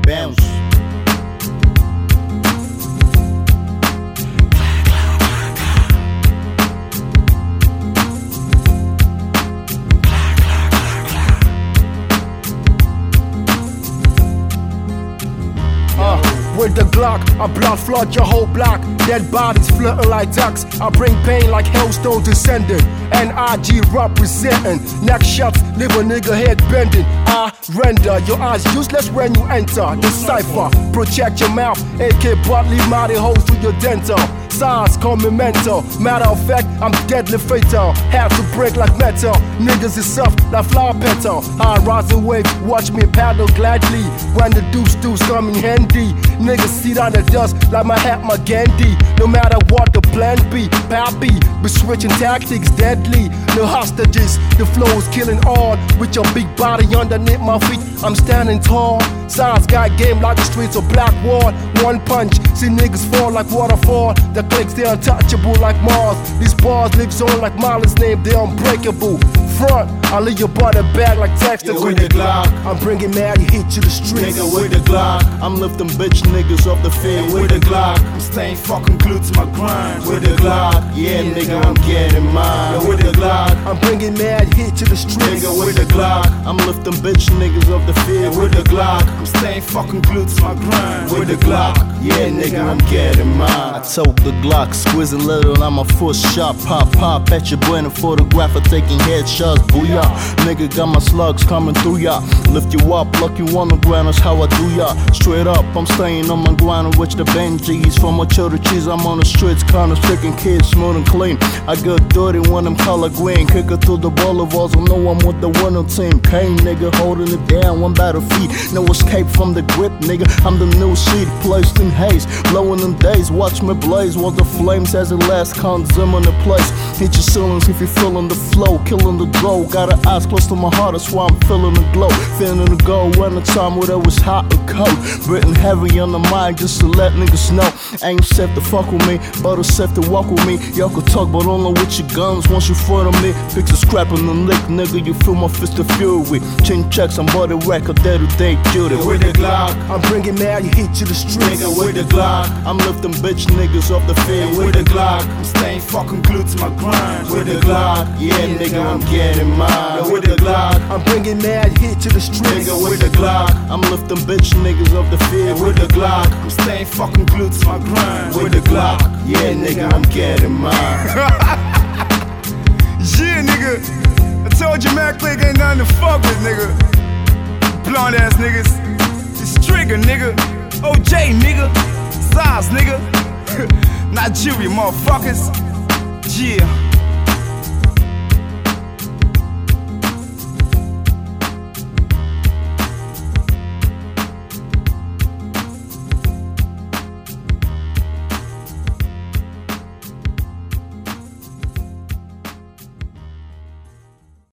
bounce. With the Glock, I blood flood your whole block. Dead bodies flirting like ducks. I bring pain like hailstone descending. NIG representing. Neck shots, leave a nigga head bending. I render your eyes useless when you enter. Decipher, project your mouth. AK butt, leave mighty holes through your dental. Size, call me mental. Matter of fact, I'm deadly fatal. Have to break like metal. Niggas is soft like flower petal. High rising waves, watch me paddle gladly. When the deuce coming handy. Niggas see down the dust like my hat, my Gandhi. No matter what the plan be, pappy, be switching tactics deadly. No hostages, the flow's killing all. With your big body underneath my feet, I'm standing tall. Size got game like the streets of Black Wall. One punch, see niggas fall like waterfall. The clicks, they untouchable like Mars. These bars lives on like Marlon's name, they unbreakable. Front, I leave your body back like Dexter. With the Glock, I'm bringing mad heat to the streets. Nigga with the Glock, I'm lifting bitch niggas off the field. With the Glock, I'm staying fucking glued to my grind. With the Glock, yeah nigga, I'm getting mine. With the Glock, I'm bringing mad heat to the streets. Nigga with the Glock, I'm lifting bitch niggas off the field. With the Glock, I'm staying fucking glued to my grind. With the Glock, yeah nigga, I'm getting mine. I told the Glock, squeezing little, I'm a full shot. Pop at your boy in a photographer taking headshots. Booyah, nigga got my slugs coming through ya. Lift you up, lock you on the ground, that's how I do ya. Straight up, I'm staying on my grind with the Benjis. From my children cheese, I'm on the streets, kinda sticking kids smooth and clean. I get dirty when I'm color green, kick it through the boulevards. I know I'm with the winning team. Kane nigga holding it down, one battle feet. No escape from the grip, nigga. I'm the new seed, placed in haze. Low in them days, watch me blaze. While the flames as it last consume in the place. Hit your ceilings if you're feeling the flow, killing the glow. Got her eyes close to my heart, that's why I'm feeling the glow. Feeling the go when the time where it was hot or cold. Written heavy on the mind just to let niggas know. Ain't safe to fuck with me, but it's safe to walk with me. Y'all can talk, but only with your guns once you front of me. Fix a scrap and the lick, nigga, you feel my fist of fury. Chin checks, I'm body record, day-to-day duty. With the Glock, I'm bringing mad heat to the streets. Nigga with the Glock, I'm lifting bitch niggas off the field. With the Glock, I'm staying fucking glued to my grind. With the Glock, yeah nigga, I'm getting mine. With the Glock, I'm bringing mad heat to the streets. Nigga with the Glock, I'm lifting bitch niggas off the field. With the Glock, I'm staying fucking glued to my grind. With the Glock, yeah nigga, I'm getting mine. Yeah nigga, I told you Mac Click ain't nothing to fuck with nigga. Blonde ass niggas, this Trigger nigga, OJ nigga, Size nigga, Nigeria motherfuckers, yeah.